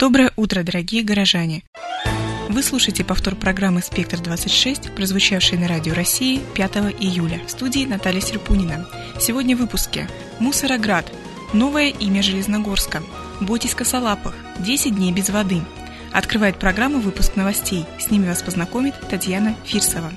Доброе утро, дорогие горожане! Вы слушаете повтор программы «Спектр-26», прозвучавшей на Радио России 5 июля. В студии Наталья Серпунина. Сегодня в выпуске «Мусороград. Новое имя Железногорска». «Бойтесь косолапых. 10 дней без воды». Открывает программу выпуск новостей. С ними вас познакомит Татьяна Фирсова.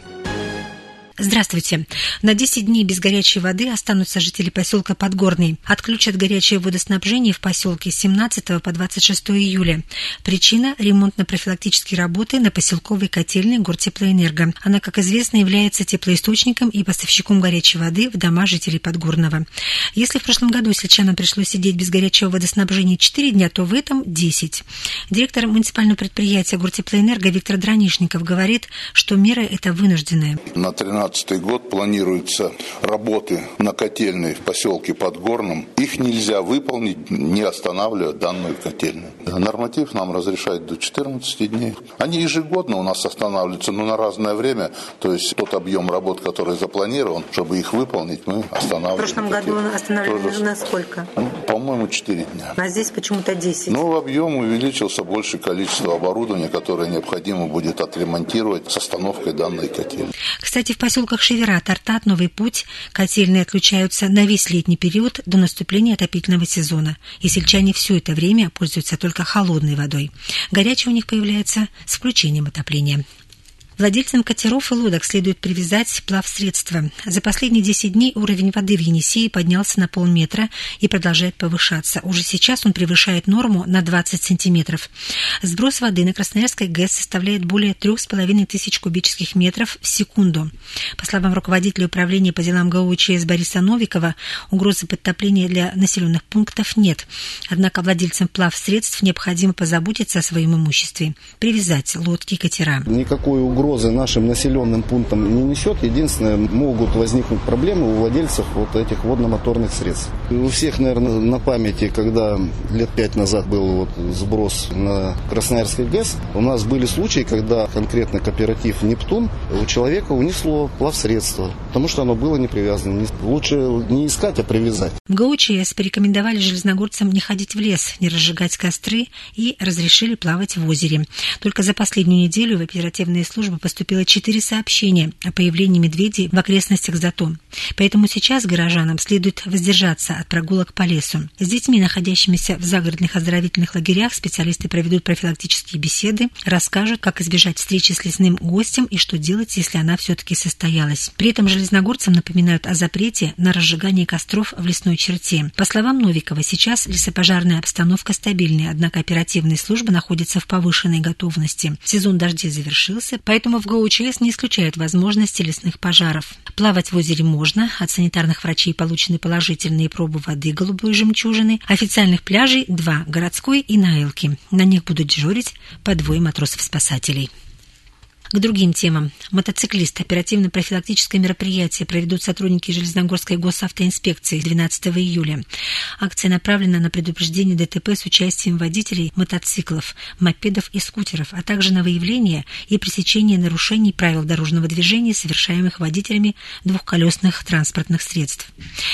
Здравствуйте. На 10 дней без горячей воды останутся жители поселка Подгорный. Отключат горячее водоснабжение в поселке с 17 по 26 июля. Причина – ремонтно-профилактические работы на поселковой котельной Гортеплоэнерго. Она, как известно, является теплоисточником и поставщиком горячей воды в дома жителей Подгорного. Если в прошлом году сельчанам пришлось сидеть без горячего водоснабжения 4 дня, то в этом 10. Директор муниципального предприятия Гортеплоэнерго Виктор Дранишников говорит, что мера эта вынужденная. На 2013 год планируются работы на котельной в поселке Подгорном. Их нельзя выполнить, не останавливая данную котельную. Норматив нам разрешает до 14 дней. Они ежегодно у нас останавливаются, но на разное время. То есть тот объем работ, который запланирован, чтобы их выполнить, мы останавливаем. В прошлом году останавливали на сколько? По-моему, 4 дня. А здесь почему-то 10. Но объем увеличился, больше количество оборудования, которое необходимо будет отремонтировать с остановкой данной котельной. Кстати, в поселках Шевера, Тартат, Новый Путь котельные отключаются на весь летний период до наступления отопительного сезона, и сельчане все это время пользуются только холодной водой. Горячая у них появляется с включением отопления. Владельцам катеров и лодок следует привязать плавсредства. За последние 10 дней уровень воды в Енисее поднялся на полметра и продолжает повышаться. Уже сейчас он превышает норму на 20 сантиметров. Сброс воды на Красноярской ГЭС составляет более 3500 кубических метров в секунду. По словам руководителя управления по делам ГО ЧС Бориса Новикова, угрозы подтопления для населенных пунктов нет. Однако владельцам плавсредств необходимо позаботиться о своем имуществе, привязать лодки и катера. Никакой угрозы нашим населенным пунктам не несет. Единственное, могут возникнуть проблемы у владельцев вот этих водно-моторных средств. У всех, наверное, на памяти, когда лет 5 назад был сброс на Красноярской ГЭС, у нас были случаи, когда конкретно кооператив «Нептун» у человека унесло плавсредство, потому что оно было не привязано. Лучше не искать, а привязать. В ГО ЧС порекомендовали железногорцам не ходить в лес, не разжигать костры и разрешили плавать в озере. Только за последнюю неделю в оперативные службы поступило 4 сообщения о появлении медведей в окрестностях Зато. Поэтому сейчас горожанам следует воздержаться от прогулок по лесу. С детьми, находящимися в загородных оздоровительных лагерях, специалисты проведут профилактические беседы, расскажут, как избежать встречи с лесным гостем и что делать, если она все-таки состоялась. При этом железногорцам напоминают о запрете на разжигание костров в лесной черте. По словам Новикова, сейчас лесопожарная обстановка стабильная, однако оперативные службы находятся в повышенной готовности. Сезон дождей завершился, поэтому в ГО ЧС не исключают возможности лесных пожаров. Плавать в озере можно. От санитарных врачей получены положительные пробы воды голубой жемчужины. Официальных пляжей 2 – Городской и на Элке. На них будут дежурить по 2 матросов-спасателей. К другим темам. Мотоциклист. Оперативно-профилактическое мероприятие проведут сотрудники Железногорской госавтоинспекции 12 июля. Акция направлена на предупреждение ДТП с участием водителей мотоциклов, мопедов и скутеров, а также на выявление и пресечение нарушений правил дорожного движения, совершаемых водителями двухколесных транспортных средств.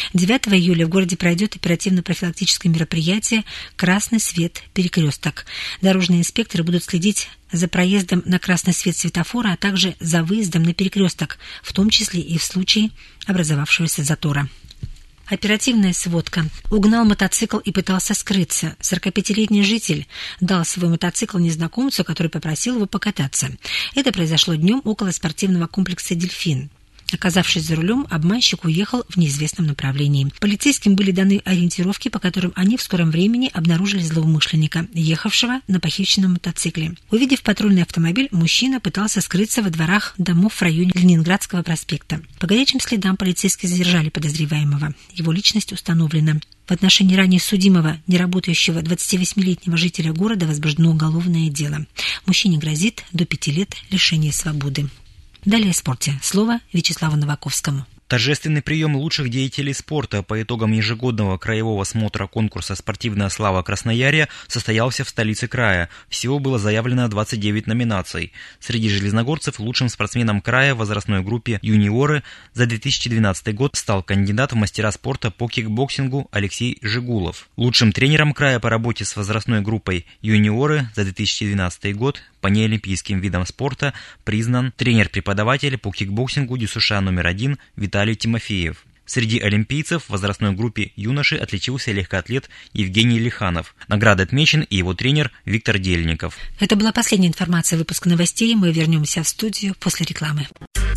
9 июля в городе пройдет оперативно-профилактическое мероприятие «Красный свет. Перекресток». Дорожные инспекторы будут следить за проездом на красный свет светофора, а также за выездом на перекресток, в том числе и в случае образовавшегося затора. Оперативная сводка. Угнал мотоцикл и пытался скрыться. 45-летний житель дал свой мотоцикл незнакомцу, который попросил его покататься. Это произошло днем около спортивного комплекса «Дельфин». Оказавшись за рулем, обманщик уехал в неизвестном направлении. Полицейским были даны ориентировки, по которым они в скором времени обнаружили злоумышленника, ехавшего на похищенном мотоцикле. Увидев патрульный автомобиль, мужчина пытался скрыться во дворах домов в районе Ленинградского проспекта. По горячим следам полицейские задержали подозреваемого. Его личность установлена. В отношении ранее судимого, неработающего 28-летнего жителя города возбуждено уголовное дело. Мужчине грозит до 5 лет лишения свободы. Далее о спорте. Слово Вячеславу Новаковскому. Торжественный прием лучших деятелей спорта по итогам ежегодного краевого смотра конкурса «Спортивная слава Красноярья» состоялся в столице края. Всего было заявлено 29 номинаций. Среди железногорцев лучшим спортсменом края в возрастной группе «Юниоры» за 2012 год стал кандидат в мастера спорта по кикбоксингу Алексей Жигулов. Лучшим тренером края по работе с возрастной группой «Юниоры» за 2012 год по неолимпийским видам спорта признан тренер-преподаватель по кикбоксингу ДЮСШ номер 1 Виталий Тимофеев. Среди олимпийцев в возрастной группе юноши отличился легкоатлет Евгений Лиханов. Наградой отмечен и его тренер Виктор Дельников. Это была последняя информация выпуска новостей. Мы вернемся в студию после рекламы.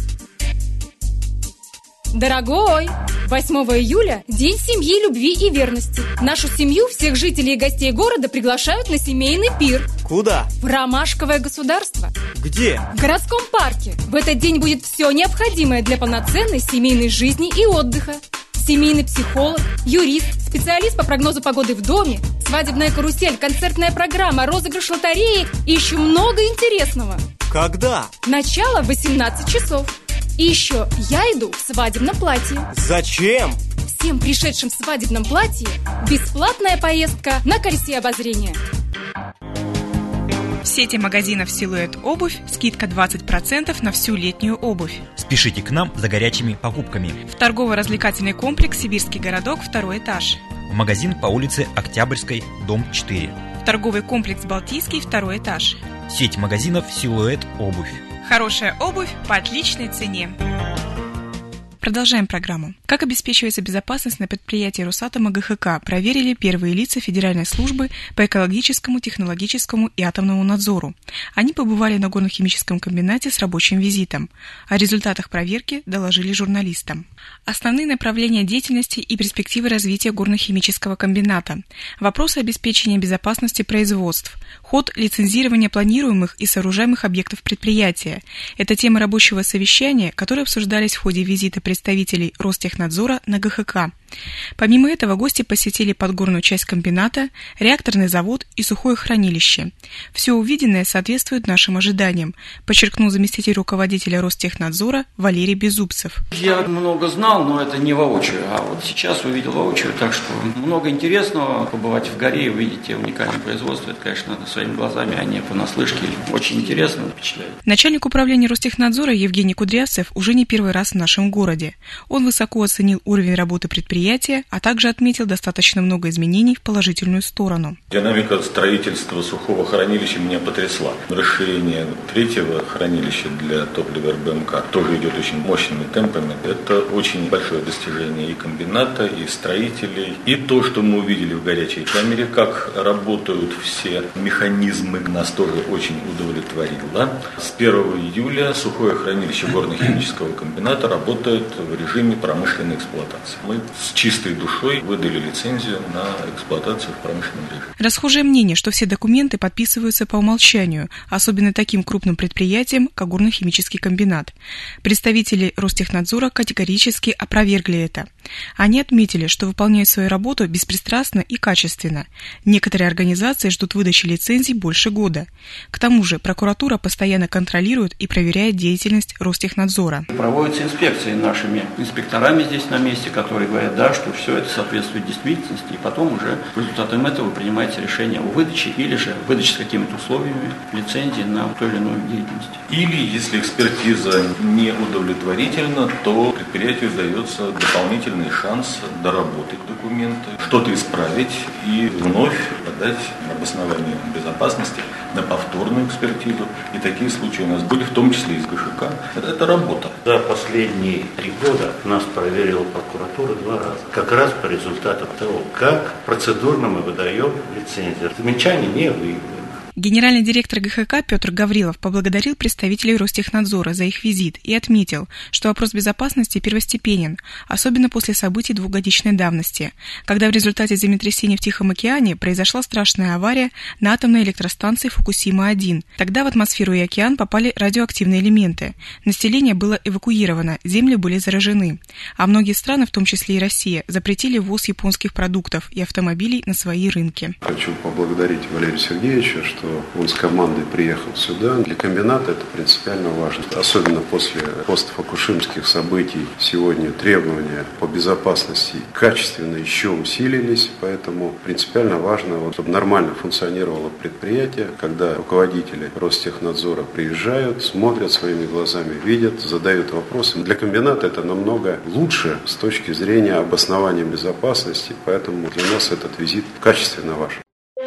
Дорогой, 8 июля – День семьи, любви и верности. Нашу семью, всех жителей и гостей города приглашают на семейный пир. Куда? В Ромашковое государство. Где? В городском парке. В этот день будет все необходимое для полноценной семейной жизни и отдыха. Семейный психолог, юрист, специалист по прогнозу погоды в доме, свадебная карусель, концертная программа, розыгрыш лотереи и еще много интересного. Когда? Начало в 18 часов. И еще я иду в свадебном платье. Зачем? Всем пришедшим в свадебном платье бесплатная поездка на колесе обозрения. В сети магазинов «Силуэт Обувь» скидка 20% на всю летнюю обувь. Спешите к нам за горячими покупками. В торгово-развлекательный комплекс «Сибирский городок», 2 этаж. В магазин по улице Октябрьской, дом 4. В торговый комплекс «Балтийский», 2 этаж. Сеть магазинов «Силуэт Обувь». Хорошая обувь по отличной цене. Продолжаем программу. Как обеспечивается безопасность на предприятии Росатома ГХК, проверили первые лица Федеральной службы по экологическому, технологическому и атомному надзору. Они побывали на горно-химическом комбинате с рабочим визитом. О результатах проверки доложили журналистам. Основные направления деятельности и перспективы развития горно-химического комбината. Вопросы обеспечения безопасности производств. Ход лицензирования планируемых и сооружаемых объектов предприятия. Это тема рабочего совещания, которые обсуждались в ходе визита представителей Ростехнадзора на ГХК. Помимо этого, гости посетили подгорную часть комбината, реакторный завод и сухое хранилище. Все увиденное соответствует нашим ожиданиям, подчеркнул заместитель руководителя Ростехнадзора Валерий Беззубцев. Я много знал, но это не воочию, а вот сейчас увидел воочию, так что много интересного. Побывать в горе и увидеть те уникальные производства, это, конечно, надо своими глазами, а не понаслышке. Очень интересно, впечатляет. Начальник управления Ростехнадзора Евгений Кудрявцев уже не первый раз в нашем городе. Он высоко оценил уровень работы предприятия, а также отметил достаточно много изменений в положительную сторону. Динамика строительства сухого хранилища меня потрясла. Расширение третьего хранилища для топлива РБМК тоже идет очень мощными темпами. Это очень большое достижение и комбината, и строителей. И то, что мы увидели в горячей камере, как работают все механизмы, нас тоже очень удовлетворило. С 1 июля сухое хранилище горно-химического комбината работает в режиме промышленной эксплуатации. Мы с чистой душой выдали лицензию на эксплуатацию в промышленном режиме. Расхожее мнение, что все документы подписываются по умолчанию, особенно таким крупным предприятиям, как горно-химический комбинат. Представители Ростехнадзора категорически опровергли это. Они отметили, что выполняют свою работу беспристрастно и качественно. Некоторые организации ждут выдачи лицензий больше года. К тому же прокуратура постоянно контролирует и проверяет деятельность Ростехнадзора. Проводятся инспекции нашими инспекторами здесь на месте, которые говорят, да, что все это соответствует действительности, и потом уже результатом этого принимается решение о выдаче или же выдаче с какими-то условиями лицензии на ту или иную деятельность. Или, если экспертиза не удовлетворительна, то предприятию дается дополнительный шанс доработать документы, что-то исправить и вновь подать обоснование безопасности на повторную экспертизу. И такие случаи у нас были, в том числе и с ГШК. Это работа. За последние 3 года нас проверила прокуратура 2 раза. Как раз по результатам того, как процедурно мы выдаем лицензию. Замечаний не выявлено. Генеральный директор ГХК Петр Гаврилов поблагодарил представителей Ростехнадзора за их визит и отметил, что вопрос безопасности первостепенен, особенно после событий 2-годичной давности, когда в результате землетрясения в Тихом океане произошла страшная авария на атомной электростанции Фукусима-1. Тогда в атмосферу и океан попали радиоактивные элементы. Население было эвакуировано, земли были заражены. А многие страны, в том числе и Россия, запретили ввоз японских продуктов и автомобилей на свои рынки. Хочу поблагодарить Валерия Сергеевича, что что он с командой приехал сюда. Для комбината это принципиально важно. Особенно после постфукушимских событий сегодня требования по безопасности качественно еще усилились, поэтому принципиально важно, чтобы нормально функционировало предприятие, когда руководители Ростехнадзора приезжают, смотрят своими глазами, видят, задают вопросы. Для комбината это намного лучше с точки зрения обоснования безопасности, поэтому для нас этот визит качественно важен.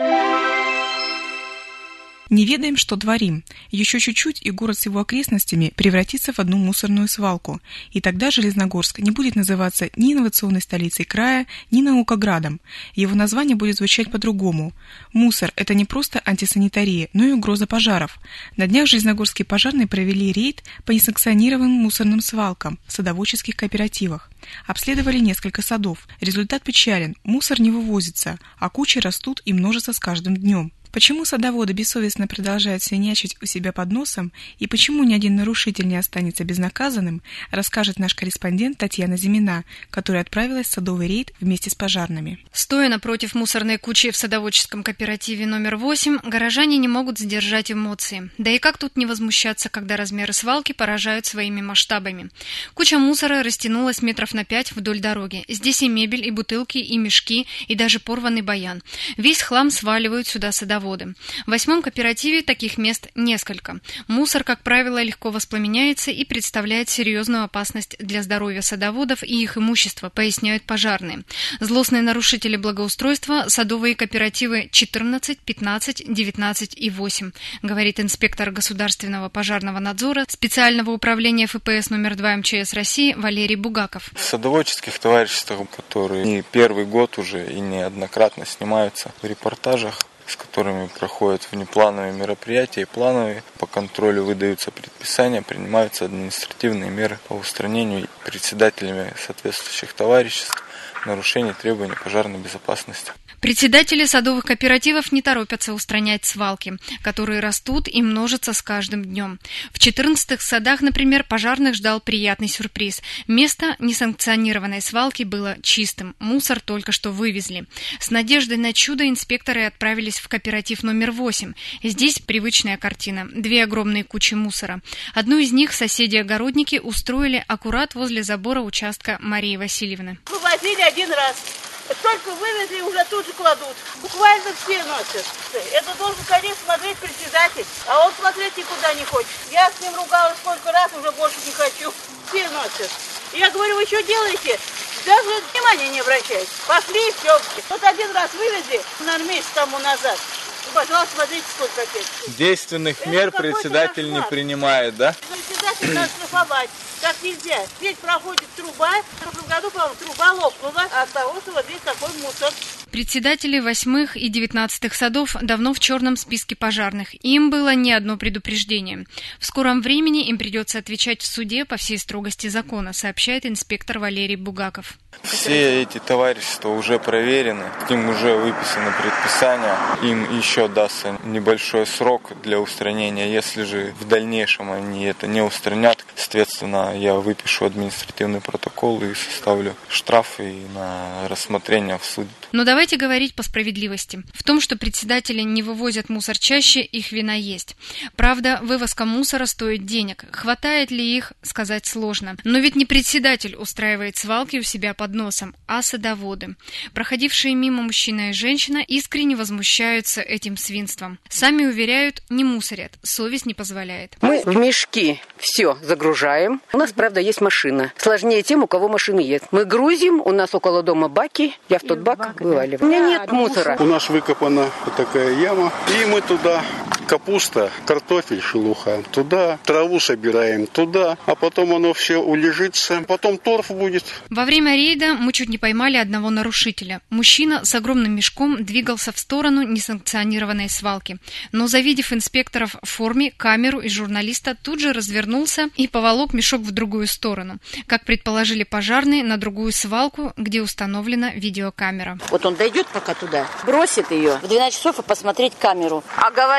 Не ведаем, что творим. Еще чуть-чуть, и город с его окрестностями превратится в одну мусорную свалку. И тогда Железногорск не будет называться ни инновационной столицей края, ни наукоградом. Его название будет звучать по-другому. Мусор – это не просто антисанитария, но и угроза пожаров. На днях железногорские пожарные провели рейд по несанкционированным мусорным свалкам в садоводческих кооперативах. Обследовали несколько садов. Результат печален. Мусор не вывозится, а кучи растут и множатся с каждым днем. Почему садоводы бессовестно продолжают свинячить у себя под носом и почему ни один нарушитель не останется безнаказанным, расскажет наш корреспондент Татьяна Зимина, которая отправилась в садовый рейд вместе с пожарными. Стоя напротив мусорной кучи в садоводческом кооперативе номер 8, горожане не могут сдержать эмоции. Да и как тут не возмущаться, когда размеры свалки поражают своими масштабами. Куча мусора растянулась метров на 5 вдоль дороги. Здесь и мебель, и бутылки, и мешки, и даже порванный баян. Весь хлам сваливают сюда садоводы. В 8-м кооперативе таких мест несколько. Мусор, как правило, легко воспламеняется и представляет серьезную опасность для здоровья садоводов и их имущества, поясняют пожарные. Злостные нарушители благоустройства – садовые кооперативы 14, 15, 19 и 8, говорит инспектор Государственного пожарного надзора специального управления ФПС номер 2 МЧС России Валерий Бугаков. В садоводческих товариществах, которые не первый год уже и неоднократно снимаются в репортажах, с которыми проходят внеплановые мероприятия и плановые, по контролю выдаются предписания, принимаются административные меры по устранению председателями соответствующих товариществ нарушений требований пожарной безопасности. Председатели садовых кооперативов не торопятся устранять свалки, которые растут и множатся с каждым днем. В 14-х садах, например, пожарных ждал приятный сюрприз. Место несанкционированной свалки было чистым, мусор только что вывезли. С надеждой на чудо инспекторы отправились в кооператив номер 8. Здесь привычная картина. 2 огромные кучи мусора. Одну из них соседи-огородники устроили аккурат возле забора участка Марии Васильевны. Вывозили один раз. Только вывезли, уже тут же кладут. Буквально все носят. Это должен, конечно, смотреть председатель. А он смотреть никуда не хочет. Я с ним ругалась сколько раз, уже больше не хочу. Все носят. Я говорю, вы что делаете? Даже внимания не обращайте. Пошли и все. Вот один раз вывезли, наверное, месяц тому назад. Пожалуйста, смотрите, сколько опять. Действенных мер председатель не принимает, да? Председатель надо штрафовать. Так нельзя. Здесь проходит труба. В прошлом году, по-моему, труба лопнула, а оставался вот здесь такой мусор. Председатели 8-х и 19-х садов давно в черном списке пожарных. Им было не одно предупреждение. В скором времени им придется отвечать в суде по всей строгости закона, сообщает инспектор Валерий Бугаков. Все эти товарищества уже проверены, им уже выписаны предписания, им еще дастся небольшой срок для устранения. Если же в дальнейшем они это не устранят, соответственно, я выпишу административный протокол и составлю штрафы на рассмотрение в суде. Но давайте говорить по справедливости. В том, что председатели не вывозят мусор чаще, их вина есть. Правда, вывозка мусора стоит денег. Хватает ли их, сказать сложно. Но ведь не председатель устраивает свалки у себя под носом, а садоводы. Проходившие мимо мужчина и женщина искренне возмущаются этим свинством. Сами уверяют, не мусорят, совесть не позволяет. Мы в мешки все загружаем. У нас, правда, есть машина. Сложнее тем, у кого машины нет. Мы грузим, у нас около дома баки, я в тот бак вываливаю. У меня нет мусора. У нас выкопана такая яма, и мы туда капуста, картофель, шелуха, туда траву собираем, туда, а потом оно все улежится, потом торф будет. Во время рейда мы чуть не поймали одного нарушителя. Мужчина с огромным мешком двигался в сторону несанкционированной свалки, но, завидев инспекторов в форме, камеру и журналиста, тут же развернулся и поволок мешок в другую сторону. Как предположили пожарные, на другую свалку, где установлена видеокамера. Вот он дойдет пока туда, бросит ее в 12 часов и посмотреть камеру. А говорил, что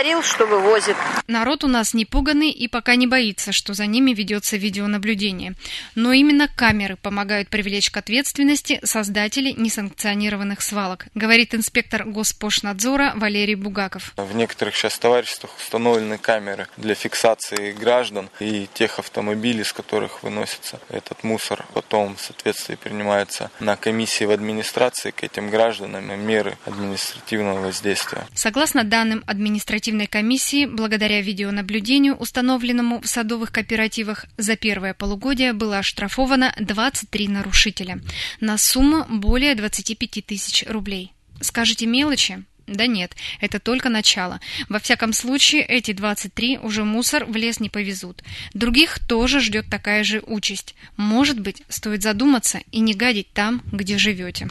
что вывозит. Народ у нас не пуганный и пока не боится, что за ними ведется видеонаблюдение. Но именно камеры помогают привлечь к ответственности создателей несанкционированных свалок, говорит инспектор Госпошнадзора Валерий Бугаков. В некоторых сейчас товариществах установлены камеры для фиксации граждан и тех автомобилей, с которых выносится этот мусор. Потом, в соответствии, принимаются на комиссии в администрации к этим гражданам меры административного воздействия. Согласно данным административной комиссии, благодаря видеонаблюдению, установленному в садовых кооперативах, за первое полугодие было оштрафовано 23 нарушителя на сумму более 25 тысяч рублей. Скажете, мелочи? Да нет, это только начало. Во всяком случае, эти 23 уже мусор в лес не повезут. Других тоже ждет такая же участь. Может быть, стоит задуматься и не гадить там, где живете.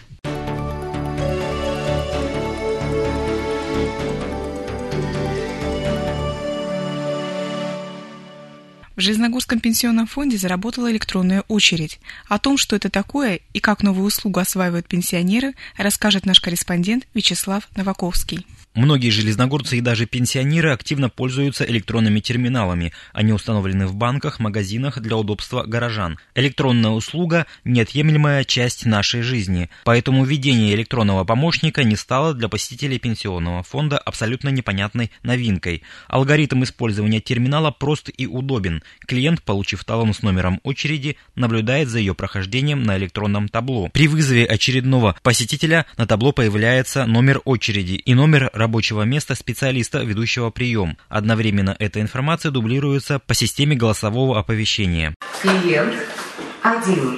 В Железногорском пенсионном фонде заработала электронная очередь. О том, что это такое и как новую услугу осваивают пенсионеры, расскажет наш корреспондент Вячеслав Новаковский. Многие железногорцы и даже пенсионеры активно пользуются электронными терминалами. Они установлены в банках, магазинах для удобства горожан. Электронная услуга – неотъемлемая часть нашей жизни. Поэтому введение электронного помощника не стало для посетителей пенсионного фонда абсолютно непонятной новинкой. Алгоритм использования терминала прост и удобен. Клиент, получив талон с номером очереди, наблюдает за ее прохождением на электронном табло. При вызове очередного посетителя на табло появляется номер очереди и номер рабочего места специалиста, ведущего прием. Одновременно эта информация дублируется по системе голосового оповещения. Клиент 1,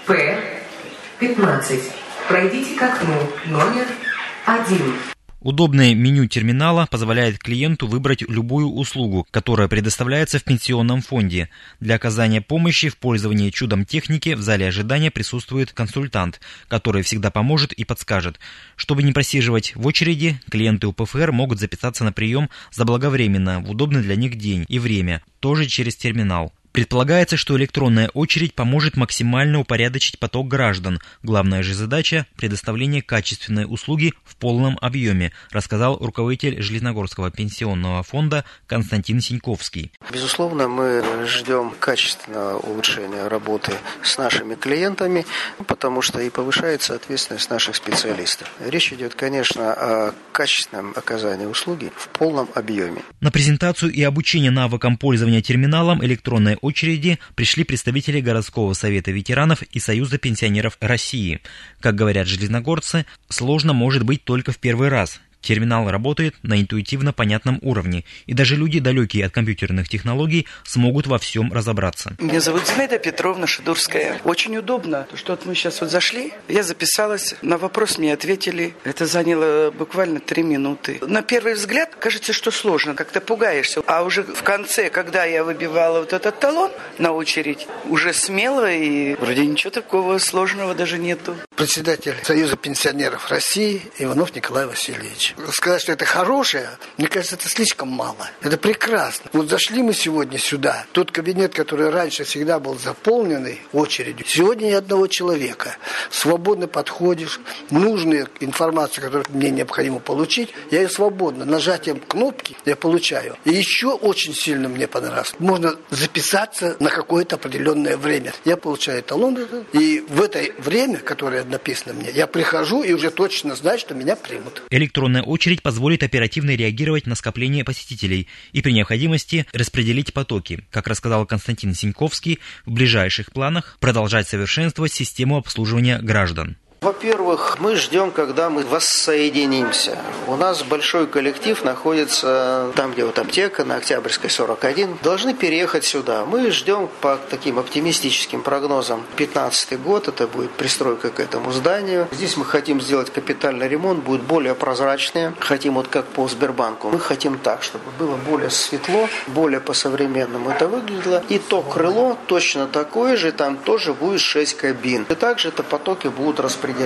П-15. Пройдите к окну, номер 1. Удобное меню терминала позволяет клиенту выбрать любую услугу, которая предоставляется в пенсионном фонде. Для оказания помощи в пользовании чудом техники в зале ожидания присутствует консультант, который всегда поможет и подскажет. Чтобы не просиживать в очереди, клиенты УПФР могут записаться на прием заблаговременно в удобный для них день и время, тоже через терминал. Предполагается, что электронная очередь поможет максимально упорядочить поток граждан. Главная же задача – предоставление качественной услуги в полном объеме, рассказал руководитель Железногорского пенсионного фонда Константин Синьковский. Безусловно, мы ждем качественного улучшения работы с нашими клиентами, потому что и повышается ответственность наших специалистов. Речь идет, конечно, о качественном оказании услуги в полном объеме. На презентацию и обучение навыкам пользования терминалом электронной очереди пришли представители городского совета ветеранов и Союза пенсионеров России. Как говорят железногорцы, сложно может быть только в первый раз. Терминал работает на интуитивно понятном уровне, и даже люди, далекие от компьютерных технологий, смогут во всем разобраться. Меня зовут Зинаида Петровна Шадурская. Очень удобно, что мы сейчас зашли. Я записалась, на вопрос мне ответили. Это заняло буквально 3 минуты. На первый взгляд кажется, что сложно, как-то пугаешься. А уже в конце, когда я выбивала вот этот талон на очередь, уже смело и вроде ничего такого сложного даже нету. Председатель Союза пенсионеров России Иванов Николай Васильевич. Сказать, что это хорошее, мне кажется, это слишком мало. Это прекрасно. Вот зашли мы сегодня сюда. Тот кабинет, который раньше всегда был заполненный очередью, сегодня ни одного человека. Свободно подходишь, нужную информацию, которую мне необходимо получить, я ее свободно, нажатием кнопки я получаю. И еще очень сильно мне понравилось. Можно записаться на какое-то определенное время. Я получаю талон, и в это время, которое написано мне, я прихожу и уже точно знаю, что меня примут. Электронная очередь позволит оперативно реагировать на скопление посетителей и при необходимости распределить потоки. Как рассказал Константин Синьковский, в ближайших планах продолжать совершенствовать систему обслуживания граждан. Во-первых, мы ждем, когда мы воссоединимся. У нас большой коллектив находится там, где вот аптека, на Октябрьской 41. Должны переехать сюда. Мы ждем по таким оптимистическим прогнозам 15-й год. Это будет пристройка к этому зданию. Здесь мы хотим сделать капитальный ремонт, будет более прозрачнее. Хотим вот как по Сбербанку. Мы хотим так, чтобы было более светло, более по-современному это выглядело. И то крыло точно такое же, там тоже будет 6 кабин. И также это потоки будут распределяться.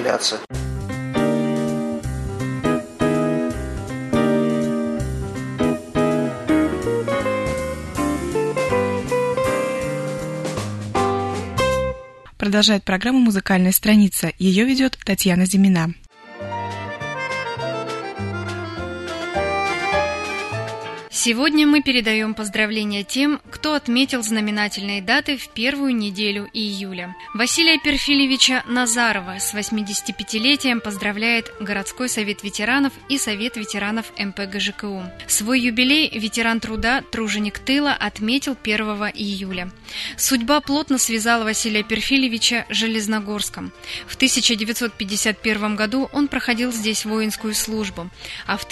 Продолжает программу «Музыкальная страница». Ее ведет Татьяна Зимина. Сегодня мы передаем поздравления тем, кто отметил знаменательные даты в первую неделю июля. Василия Перфильевича Назарова с 85-летием поздравляет Городской совет ветеранов и Совет ветеранов МПГЖКУ. Свой юбилей ветеран труда, труженик тыла отметил 1 июля. Судьба плотно связала Василия Перфильевича с Железногорском. В 1951 году он проходил здесь воинскую службу, а в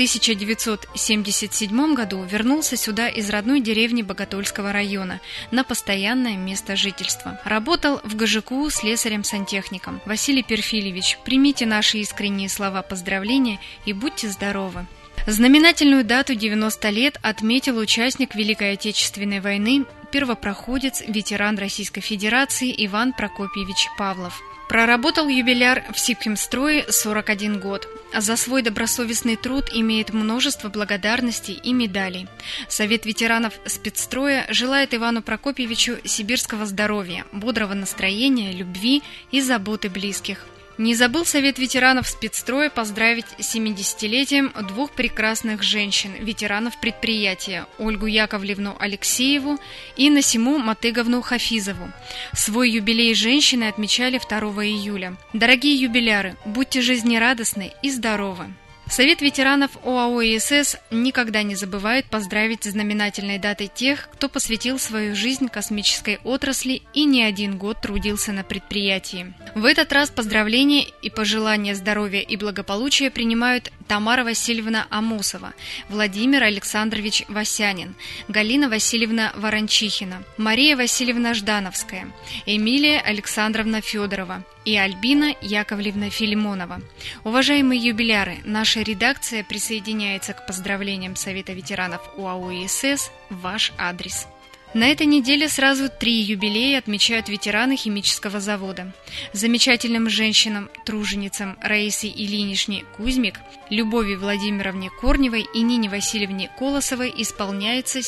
1977 году вернулся сюда из родной деревни Боготольского района на постоянное место жительства. Работал в ГЖКУ слесарем-сантехником. Василий Перфильевич, примите наши искренние слова поздравления и будьте здоровы. Знаменательную дату 90 лет отметил участник Великой Отечественной войны, первопроходец, ветеран Российской Федерации Иван Прокопьевич Павлов. Проработал юбиляр в Сибхимстрое 41 год. За свой добросовестный труд имеет множество благодарностей и медалей. Совет ветеранов спецстроя желает Ивану Прокопьевичу сибирского здоровья, бодрого настроения, любви и заботы близких. Не забыл Совет ветеранов спецстроя поздравить с 70-летием двух прекрасных женщин, ветеранов предприятия, Ольгу Яковлевну Алексееву и Насиму Матыговну Хафизову. Свой юбилей женщины отмечали 2 июля. Дорогие юбиляры, будьте жизнерадостны и здоровы! Совет ветеранов ОАО ИСС никогда не забывает поздравить с знаменательной датой тех, кто посвятил свою жизнь космической отрасли и не один год трудился на предприятии. В этот раз поздравления и пожелания здоровья и благополучия принимают Тамара Васильевна Амосова, Владимир Александрович Васянин, Галина Васильевна Ворончихина, Мария Васильевна Ждановская, Эмилия Александровна Федорова и Альбина Яковлевна Филимонова. Уважаемые юбиляры, наша редакция присоединяется к поздравлениям Совета ветеранов ОАО ИСС в ваш адрес. На этой неделе сразу 3 юбилея отмечают ветераны химического завода. Замечательным женщинам, труженицам Раисе Ильиничне Кузьмик, Любови Владимировне Корневой и Нине Васильевне Колосовой исполняется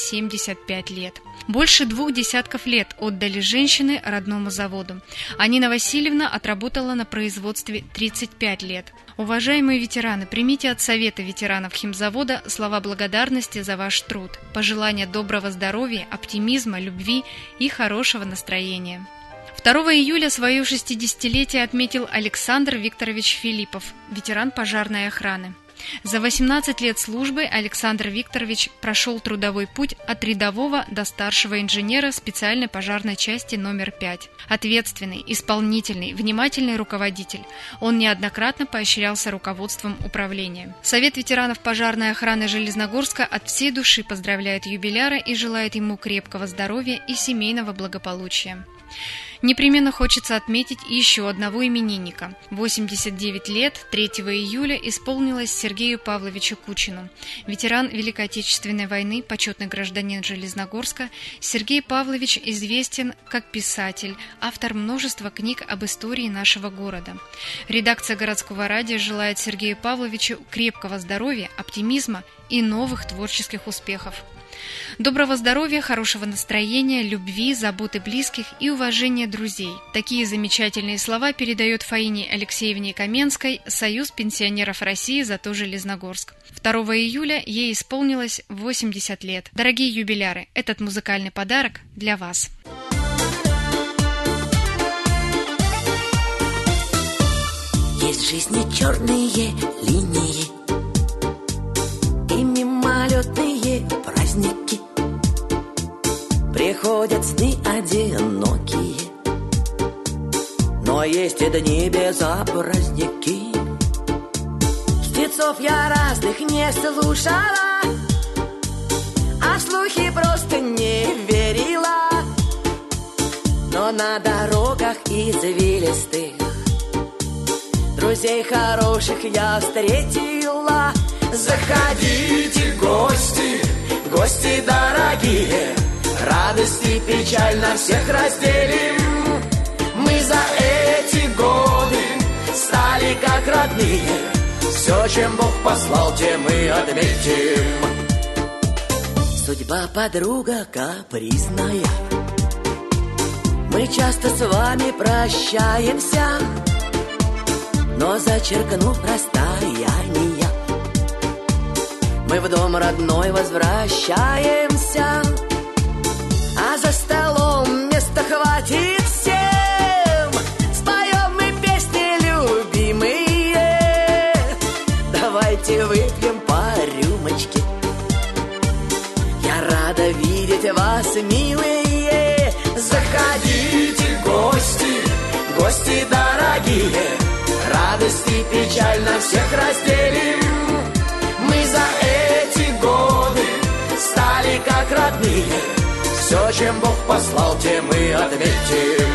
75 лет. Больше 2 десятков лет отдали женщины родному заводу, а Нина Васильевна отработала на производстве 35 лет. Уважаемые ветераны, примите от Совета ветеранов химзавода слова благодарности за ваш труд, пожелания доброго здоровья, оптимизма, любви и хорошего настроения. 2 июля свое 60-летие отметил Александр Викторович Филиппов, ветеран пожарной охраны. За 18 лет службы Александр Викторович прошел трудовой путь от рядового до старшего инженера специальной пожарной части номер 5. Ответственный, исполнительный, внимательный руководитель. Он неоднократно поощрялся руководством управления. Совет ветеранов пожарной охраны Железногорска от всей души поздравляет юбиляра и желает ему крепкого здоровья и семейного благополучия. Непременно хочется отметить еще одного именинника. 89 лет 3 июля исполнилось Сергею Павловичу Кучину. Ветеран Великой Отечественной войны, почетный гражданин Железногорска, Сергей Павлович известен как писатель, автор множества книг об истории нашего города. Редакция городского радио желает Сергею Павловичу крепкого здоровья, оптимизма и новых творческих успехов. Доброго здоровья, хорошего настроения, любви, заботы близких и уважения друзей. Такие замечательные слова передает Фаине Алексеевне Каменской Союз пенсионеров России «Зато Железногорск». 2 июля ей исполнилось 80 лет. Дорогие юбиляры, этот музыкальный подарок для вас. Есть в жизни черные линии и мимолетные праздники. Приходят сны одинокие, но есть и дни безобразники. Стецов я разных не слушала, а слухи просто не верила. Но на дорогах извилистых друзей хороших я встретила. Заходите, гости, гости дорогие, радость и печаль на всех разделим. Мы за эти годы стали как родные, все, чем Бог послал, тем мы отметим. Судьба подруга капризная, мы часто с вами прощаемся, но зачеркнув расстояние, мы в дом родной возвращаемся, а за столом места хватит всем. Споем мы песни любимые, давайте выпьем по рюмочке. Я рада видеть вас, милые. Заходите, гости, гости дорогие, радость и печаль на всех разделим. Мы за эти годы стали как родные, все, чем Бог послал, тем мы ответим.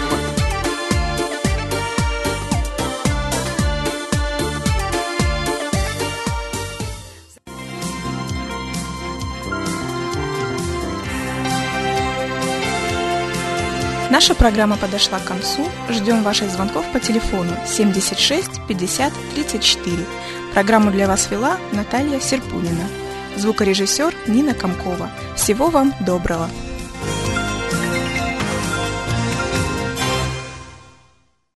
Наша программа подошла к концу. Ждем ваших звонков по телефону 76 50 34. Программу для вас вела Наталья Серпунина. Звукорежиссер Нина Комкова. Всего вам доброго.